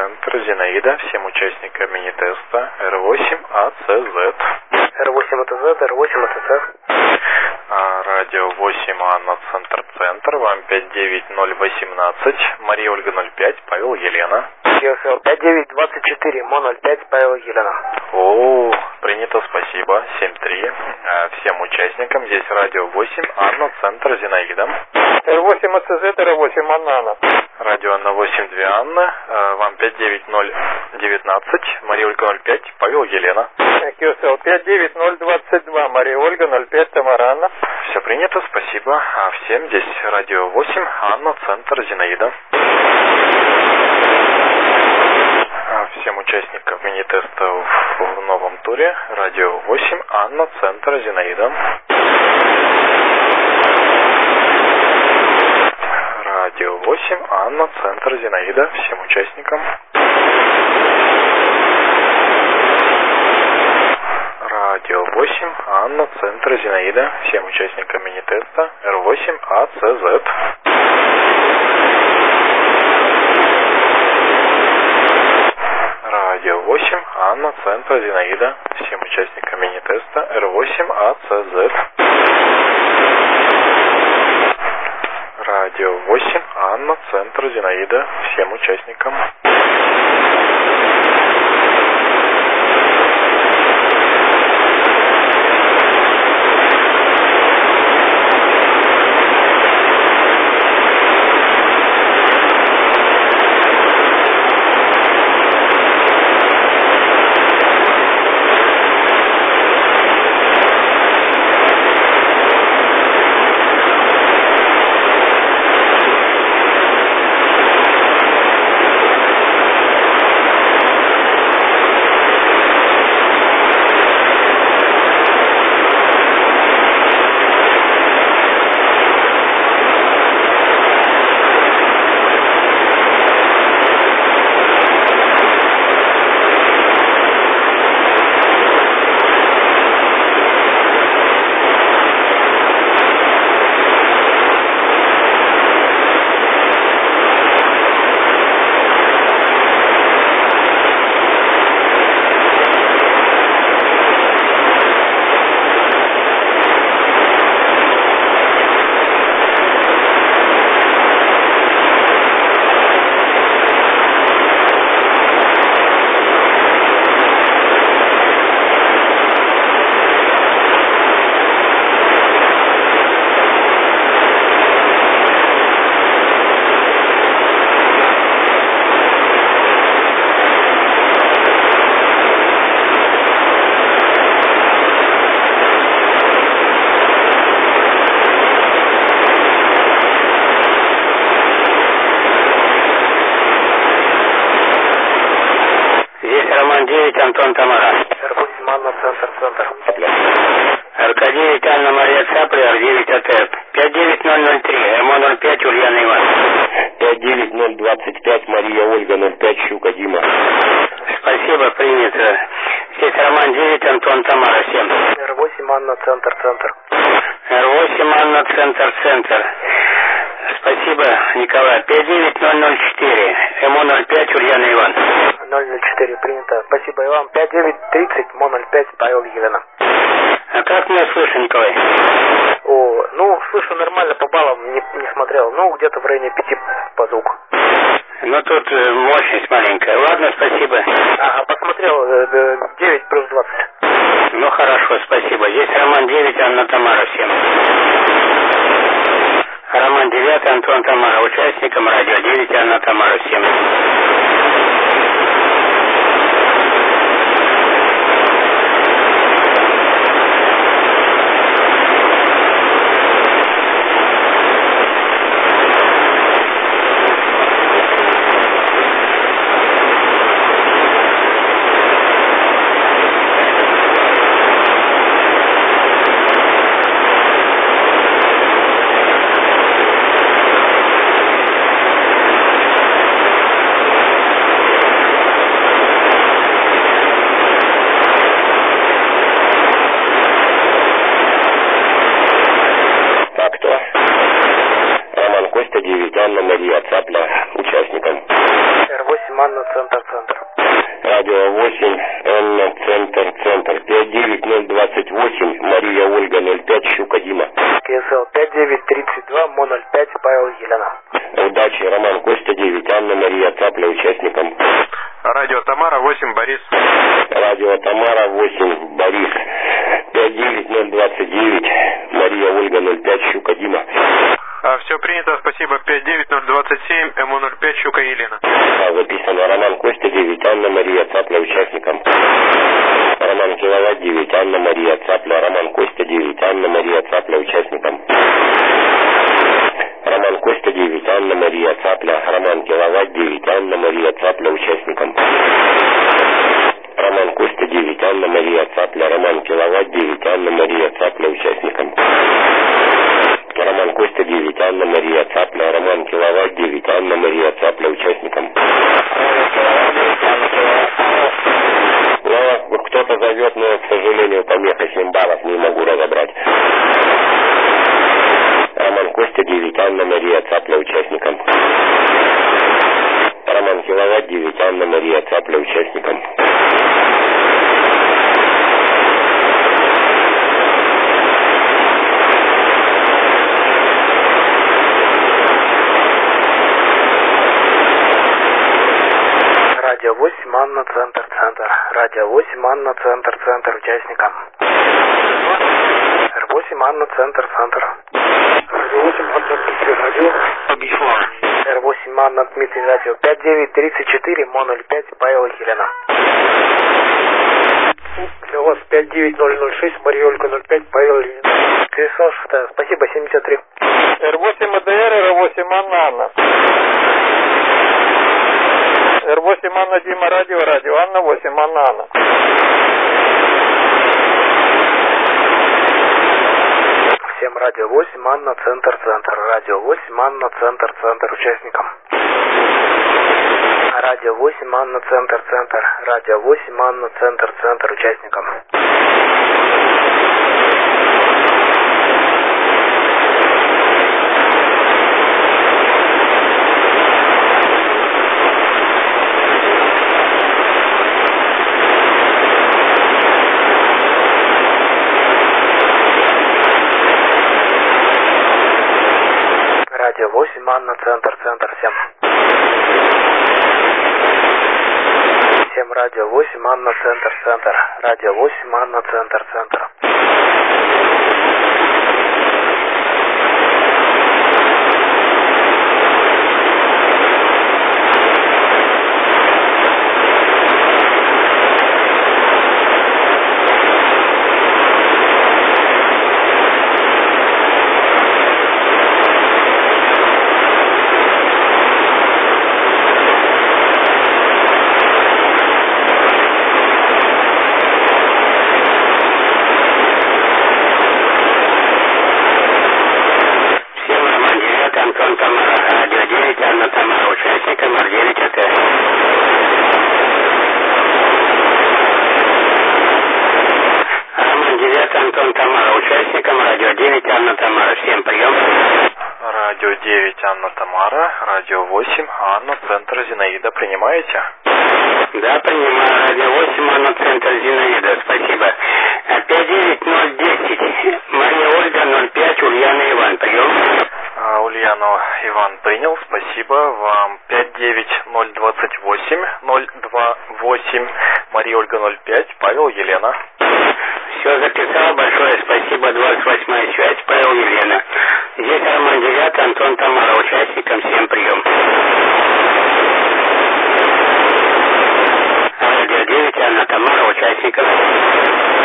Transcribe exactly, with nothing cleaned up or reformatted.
Центр Зинаида, всем участникам мини-теста эр восемь а цэ зет. эр восемь а цэ зет, эр восемь а цэ цэ. А, радио восемь Анна, Центр Центр, вам пять девять ноль восемнадцать, Мария Ольга ноль пять, Павел Елена. пять девять двадцать четыре, Мо ноль пять, Павел Елена. О, принято, спасибо, семь три. А, всем участникам, здесь радио восемь Анна, Центр Зинаида. эр восемь а цэ зет, эр восемь Анна, Анна. Радио Анна восемь две Анна, а, вам пять девять ноль девятнадцать, Мария Ольга ноль пять, Павел Елена. пять девять ноль двадцать два, Мария Ольга ноль пять, Тамара Анна. Все принято, спасибо. А всем здесь радио восемь Анна, Центр Зинаида. А всем участникам мини-теста в, в новом туре радио восемь Анна, Центр Зинаида. Радио восемь Анна, Центр Зинаида. Всем участникам. Радио восемь Анна, Центр Зинаида. Всем участникам мини-теста эр восемь а цэ зет. Радио восемь Анна, Центр Зинаида. Всем участникам мини-теста эр восемь а цэ зет. Радио восемь Анна, Центр Зинаида. Всем участникам. Антон Тамара. эр восемь Анна, Центр, Центр. эр ка девять Анна Мария Цапля, эр девять АТЭП. пять девять ноль ноль три, МО ноль пять Ульяна Иван. пять девять ноль двадцать пять, Мария Ольга ноль пять, Щука Дима. Спасибо, принято. Здесь Роман девять, Антон Тамара семь. эр восемь Анна, Центр, Центр. эр восемь Анна, Центр, Центр. Спасибо, Николай. пять девять ноль ноль четыре, МО ноль пять Ульяна Иван. ноль ноль четыре, принято. Спасибо и вам. пять девять тридцать, Мо ноль пять, Павел Елена. А как меня слышно, Николай? О, ну, слышу нормально, по баллам не, не смотрел. Ну, где-то в районе пяти по звуку. Ну, тут э, мощность маленькая. Ладно, спасибо. Ага, посмотрел, э, девять плюс двадцать. Ну, хорошо, спасибо. Здесь Роман девять, Анна Тамара всем. Роман девять, Антон Тамара. Участникам радио девять, Анна Тамара всем. Анна Мария Цапля, участникам. эр восемь Анна, Центр, девять тридцать два мо ноль пять Павел Елена. Удачи, Роман Костя девять, Анна Мария Цапля участникам. Радио Тамара восемь, Борис. Радио Тамара восемь, Борис. пять девять ноль двадцать девять, Мария Ольга ноль пять, Щука Дима. А, все принято, спасибо. пять девять ноль двадцать семь, мо ноль пять, Щука Елена. А, записано Роман Костя девять, Анна Мария Цапля участникам. Роман Киловатт девять, Анна Мария Цапля, Роман Костя девять, Анна Мария Цапля участникам. Роман Костя девять, Анна Мария Цапля, Роман Киловатт девять, Анна Мария Цапля участникам. Роман Костя девять, Анна Мария Цапля, Роман Киловатт девять, Анна Мария Цапля участникам. Роман Костя девять, Анна Мария Цапля, Роман Киловатт девять, Анна Мария Цапля участникам. Но кто-то зовет, но, к сожалению, помеха семь баллов, не могу разобрать. Роман Костя девять, Анна Мария Цапля участникам. Роман Киловатт девять, Анна Мария Цапля участникам. Радио восемь, Анна, центр, центр. Радио восемь, Анна, центр, центр, участникам. эр восемь, Анна, центр, центр. Радио восемь, Анна, Дмитрий, радио. эр восемь, Анна, Дмитрий, радио. пять девять тридцать четыре, мо ноль пять, Павел Елена. Для вас пять девять ноль ноль шесть, Мария Ольга ноль пять, Павел Елена. Крисош, да, спасибо, семьдесят три. эр восемь эй дэ эр, эр восемь Анна, Анна. эр восемь Анна, Дима, радио, радио, Анна восемь, Анна, Анна. Всем радио восемь, Анна, центр, центр. Радио восемь, Анна, центр, центр, участникам. Радио восемь, Анна, центр, центр. Радио восемь, Анна, центр, центр, участникам. Радио восемь, Анна, центр, центр, всем. Всем радио восемь, Анна, центр, центр. Радио восемь, Анна, центр, центр. Радио девять, Анна Тамара, радио восемь, Анна, центр, Зинаида, принимаете? Да, принимаю. Радио восемь, Анна, центр, Зинаида, спасибо. пять девять ноль десять, Мария Ольга ноль пять, Ульяна Иван, прием. А, Ульяну Иван принял, спасибо. Вам пять девять ноль двадцать восемь ноль два восемь, Мария Ольга ноль пять, Павел Елена. Все записал, большое спасибо, двадцать восьмая связь, Павел Елена. Здесь Роман девять, Антон Тамара, участникам всем прием. Радио девять, Анна Тамара, участникам.